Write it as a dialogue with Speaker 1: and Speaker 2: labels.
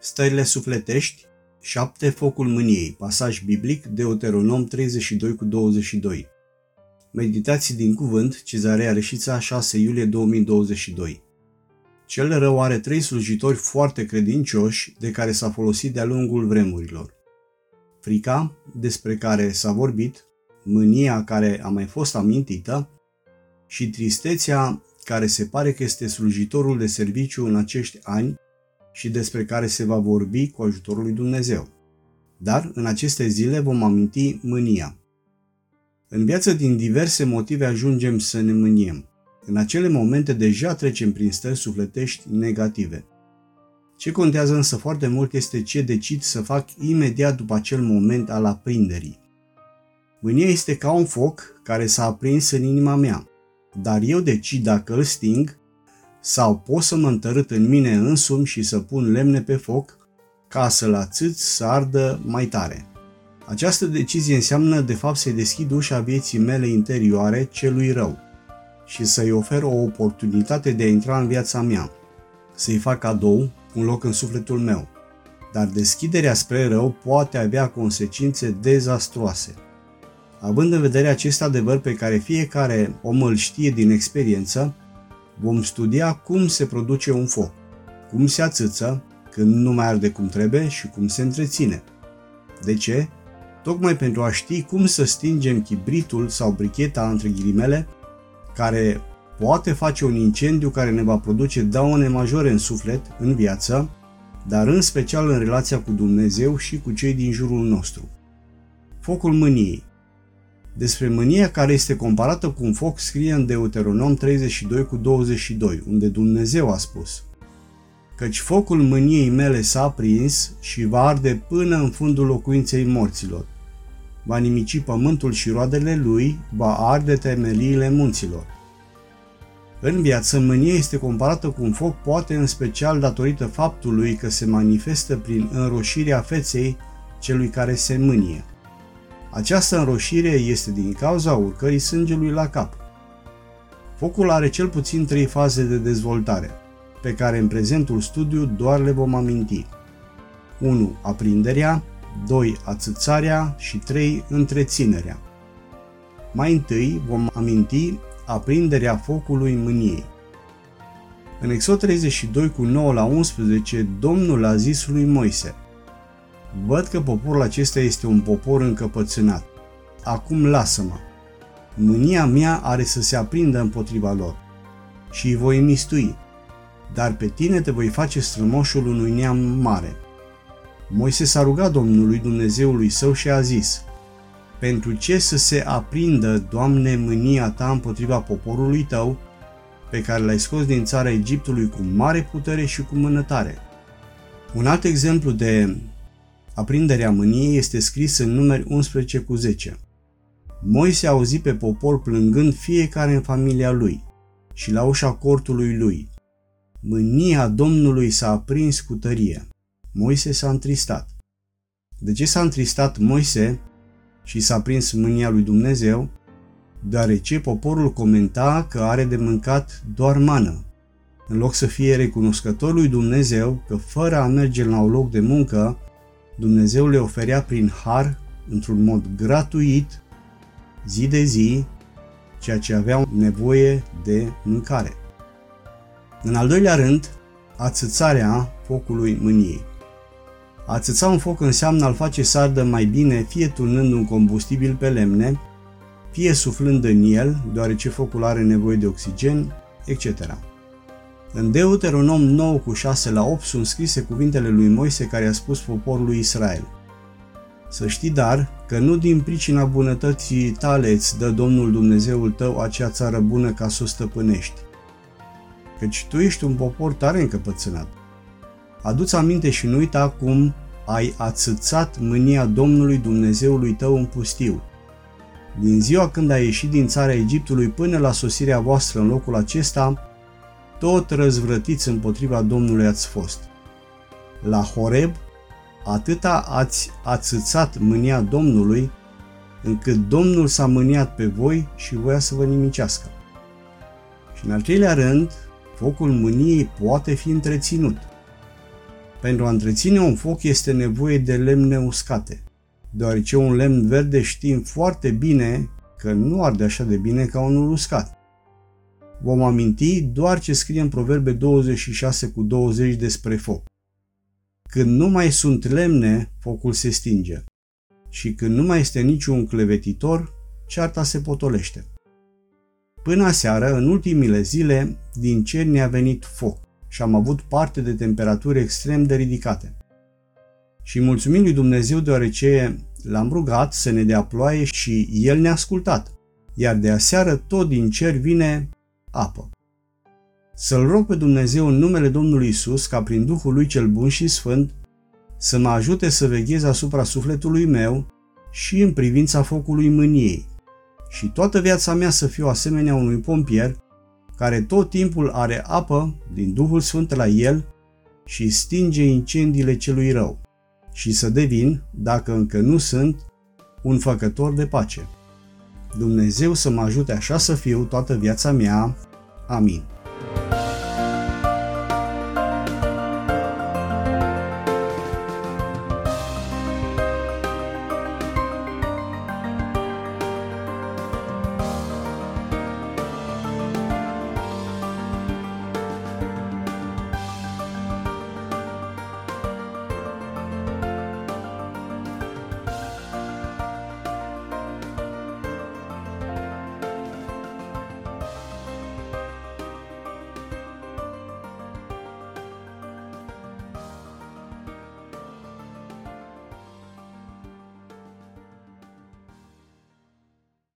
Speaker 1: Stările sufletești, 7. Focul mâniei, pasaj biblic, Deuteronom 32:22. Meditații din cuvânt, Cezarea Reșița, 6 iulie 2022. Cel rău are 3 slujitori foarte credincioși de care s-a folosit de-a lungul vremurilor. Frica, despre care s-a vorbit, mânia care a mai fost amintită și tristețea, care se pare că este slujitorul de serviciu în acești ani și despre care se va vorbi cu ajutorul lui Dumnezeu. Dar în aceste zile vom aminti mânia. În viață, din diverse motive, ajungem să ne mâniem. În acele momente deja trecem prin stări sufletești negative. Ce contează însă foarte mult este ce decid să fac imediat după acel moment al aprinderii. Mânia este ca un foc care s-a aprins în inima mea, dar eu decid dacă îl sting sau pot să mă întărât în mine însumi și să pun lemne pe foc ca să-l ațâț să ardă mai tare. Această decizie înseamnă de fapt să-i deschid ușa vieții mele interioare celui rău și să-i ofer o oportunitate de a intra în viața mea, să-i fac cadou un loc în sufletul meu. Dar deschiderea spre rău poate avea consecințe dezastruoase. Având în vedere acest adevăr pe care fiecare om îl știe din experiență, vom studia cum se produce un foc, cum se ațâță, când nu mai arde cum trebuie și cum se întreține. De ce? Tocmai pentru a ști cum să stingem chibritul sau bricheta, între ghilimele, care poate face un incendiu care ne va produce daune majore în suflet, în viață, dar în special în relația cu Dumnezeu și cu cei din jurul nostru. Focul mâniei. Despre mânia care este comparată cu un foc scrie în Deuteronom 32:22, unde Dumnezeu a spus: căci focul mâniei mele s-a aprins și va arde până în fundul locuinței morților. Va nimici pământul și roadele lui, va arde temeliile munților. În viață, mânia este comparată cu un foc, poate în special datorită faptului că se manifestă prin înroșirea feței celui care se mânie. Această înroșire este din cauza urcării sângelui la cap. Focul are cel puțin 3 faze de dezvoltare, pe care în prezentul studiu doar le vom aminti. 1. Aprinderea, 2. Ațățarea și 3. Întreținerea. Mai întâi vom aminti aprinderea focului mâniei. În Exod 32:9-11, Domnul a zis lui Moise: văd că poporul acesta este un popor încăpățânat. Acum lasă-mă. Mânia mea are să se aprindă împotriva lor și îi voi mistui, dar pe tine te voi face strămoșul unui neam mare. Moise s-a rugat Domnului Dumnezeului său și a zis: pentru ce să se aprindă, Doamne, mânia ta împotriva poporului tău, pe care l-ai scos din țara Egiptului cu mare putere și cu mână tare? Un alt exemplu de aprinderea mâniei este scris în Numeri 11:10. Moise a auzit pe popor plângând fiecare în familia lui și la ușa cortului lui. Mânia Domnului s-a aprins cu tărie. Moise s-a întristat. De ce s-a întristat Moise și s-a aprins mânia lui Dumnezeu? Deoarece poporul comenta că are de mâncat doar mană, în loc să fie recunoscător lui Dumnezeu că fără a merge la un loc de muncă, Dumnezeu le oferea prin har, într-un mod gratuit, zi de zi, ceea ce aveau nevoie de mâncare. În al doilea rând, ațățarea focului mâniei. A ațăța un foc înseamnă a-l face să ardă mai bine, fie turnând un combustibil pe lemne, fie suflând în el, deoarece focul are nevoie de oxigen, etc. În Deuteronom 9:6-8 sunt scrise cuvintele lui Moise care a spus poporului Israel: să știi dar că nu din pricina bunătății tale îți dă Domnul Dumnezeul tău acea țară bună ca să o stăpânești, căci tu ești un popor tare încăpățânat. Adu-ți aminte și nu uita cum ai ațățat mânia Domnului Dumnezeului tău în pustiu. Din ziua când ai ieșit din țara Egiptului până la sosirea voastră în locul acesta, tot răzvrătiți împotriva Domnului ați fost. La Horeb, atâta ați ațățat mânia Domnului, încât Domnul s-a mâniat pe voi și voia să vă nimicească. Și în al treilea rând, focul mâniei poate fi întreținut. Pentru a întreține un foc este nevoie de lemne uscate, deoarece un lemn verde știm foarte bine că nu arde așa de bine ca unul uscat. Vom aminti doar ce scrie în Proverbe 26:20 despre foc. Când nu mai sunt lemne, focul se stinge. Și când nu mai este niciun clevetitor, cearta se potolește. Până aseară, în ultimile zile, din cer ne-a venit foc și am avut parte de temperaturi extrem de ridicate. Și mulțumim lui Dumnezeu deoarece l-am rugat să ne dea ploaie și El ne-a ascultat, iar de aseară tot din cer vine apă. Să-L rog pe Dumnezeu în numele Domnului Isus ca prin Duhul Lui cel bun și sfânt să mă ajute să veghez asupra sufletului meu și în privința focului mâniei și toată viața mea să fiu asemenea unui pompier care tot timpul are apă din Duhul Sfânt la el și stinge incendiile celui rău și să devin, dacă încă nu sunt, un făcător de pace. Dumnezeu să mă ajute așa să fiu toată viața mea. Amin.